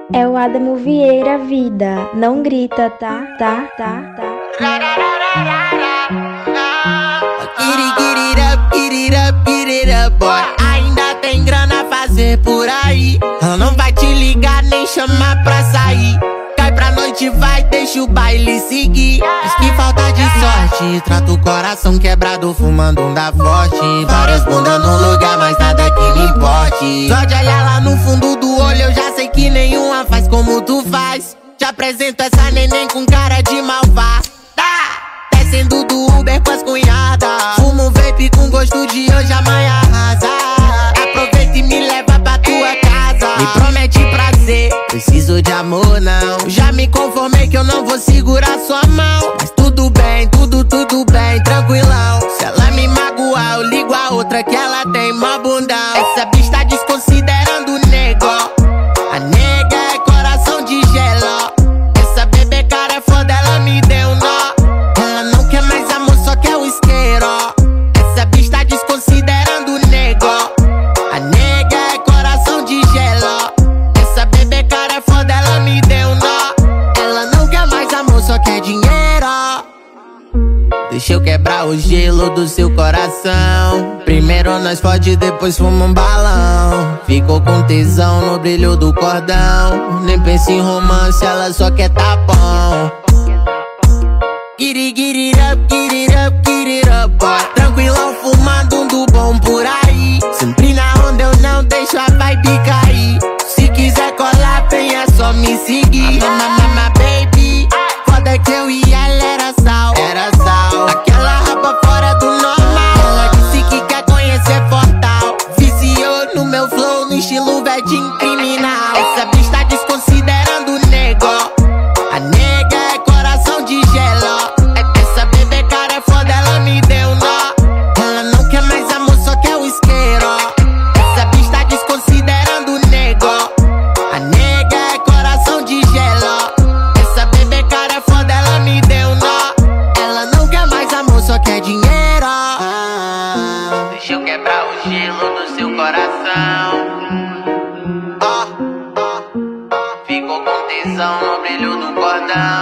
É o Adamo Vieira, vida. Não grita, tá? Get it up, boy. Ainda tem grana a fazer por aí. Ela não vai te ligar nem chamar pra sair. Cai pra noite, vai, deixa o baile seguir. Diz que falta de sorte, trata o coração quebrado fumando um da forte. Várias bundas no lugar, mas nada que me importe. Só de olhar lá no fundo do olho eu já sei que nenhuma faz como tu faz. Te apresento essa neném com cara de malvada. Descendo do Uber com as cunhadas. Fumo um vape com gosto de hoje, amanhã arrasa. Aproveita e me leva pra tua casa. Me promete prazer, preciso de amor não. Já me conformei que eu não vou segurar sua mão. Mas tudo bem, tudo bem, tranquilão. Se ela me magoar, eu ligo a outra que ela tem mó bundão. Essa bicha tá desconsiderando o nego. A nega é coração de gelo. Essa bebê cara é foda, ela me deu nó. Ela não quer mais amor, só quer o isqueiro. Essa bicha tá desconsiderando o nego. A nega é coração de gelo. Essa bebê cara é foda, ela me deu nó. Ela não quer mais amor, só quer dinheiro. Deixa eu quebrar o gelo do seu coração. Primeiro nós fode, depois fuma um balão. Ficou com tesão no brilho do cordão. Nem pensa em romance, ela só quer tapão. Get it up, boy. Tranquilão fumando um do bom por aí. Sempre na onda eu não deixo a vibe cair. Se quiser colar bem é só me seguir. Mama, baby, foda que eu e ela era sal. Aquela rapa fora do normal. Ela disse que quer conhecer Fortal. Viciou no meu flow, no estilo vedinho criminal. Essa bicha tá desconsiderando o nego. A nega é coração de gelo. Essa bebê cara é foda, ela me deu nó. Ela não quer mais amor, só quer o isqueiro. Essa bicha tá desconsiderando o nego. A nega é coração de gelo. Essa bebê cara é foda, ela me deu nó. Ela não quer mais amor, só quer dinheiro. Deixa eu quebrar o gelo do seu coração. Ficou com tesão no brilho do cordão.